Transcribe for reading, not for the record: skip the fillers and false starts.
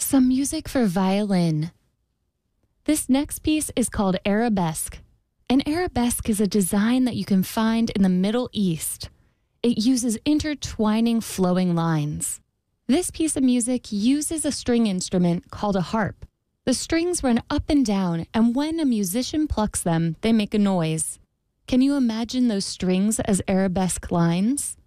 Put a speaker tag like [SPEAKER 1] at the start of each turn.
[SPEAKER 1] Some music for violin. This next piece is called arabesque. An arabesque is a design that you can find in the Middle East. It uses intertwining flowing lines. This piece of music uses a string instrument called a harp. The strings run up and down, and when a musician plucks them, they make a noise. Can you imagine those strings as arabesque lines?